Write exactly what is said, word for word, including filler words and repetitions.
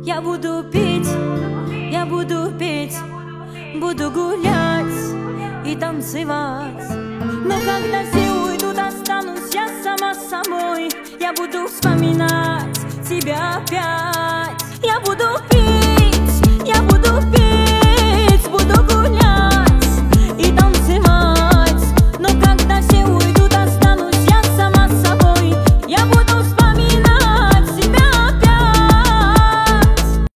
Я буду петь, я буду петь, буду гулять и танцевать. Но когда все уйдут, останусь я сама с собой. Я буду вспоминать тебя опять. Я буду петь.